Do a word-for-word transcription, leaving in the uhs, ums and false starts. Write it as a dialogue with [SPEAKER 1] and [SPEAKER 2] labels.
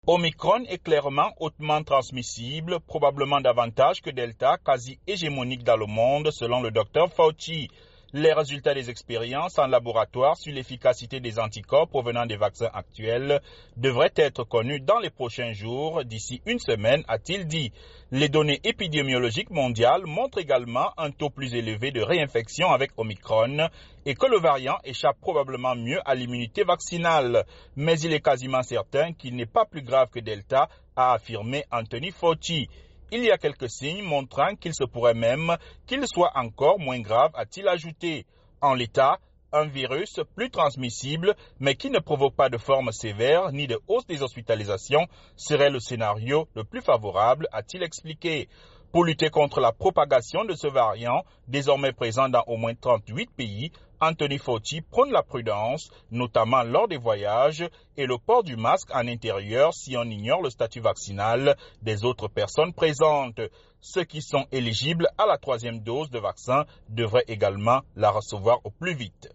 [SPEAKER 1] Omicron est clairement hautement transmissible, probablement davantage que Delta, quasi hégémonique dans le monde, selon le docteur Fauci. Les résultats des expériences en laboratoire sur l'efficacité des anticorps provenant des vaccins actuels devraient être connus dans les prochains jours, d'ici une semaine, a-t-il dit. Les données épidémiologiques mondiales montrent également un taux plus élevé de réinfection avec Omicron et que le variant échappe probablement mieux à l'immunité vaccinale. Mais il est quasiment certain qu'il n'est pas plus grave que Delta, a affirmé Anthony Fauci. Il y a quelques signes montrant qu'il se pourrait même qu'il soit encore moins grave, a-t-il ajouté. En l'état, un virus plus transmissible, mais qui ne provoque pas de forme sévère ni de hausse des hospitalisations, serait le scénario le plus favorable, a-t-il expliqué. Pour lutter contre la propagation de ce variant, désormais présent dans au moins trente-huit pays, Anthony Fauci prône la prudence, notamment lors des voyages, et le port du masque en intérieur si on ignore le statut vaccinal des autres personnes présentes. Ceux qui sont éligibles à la troisième dose de vaccin devraient également la recevoir au plus vite.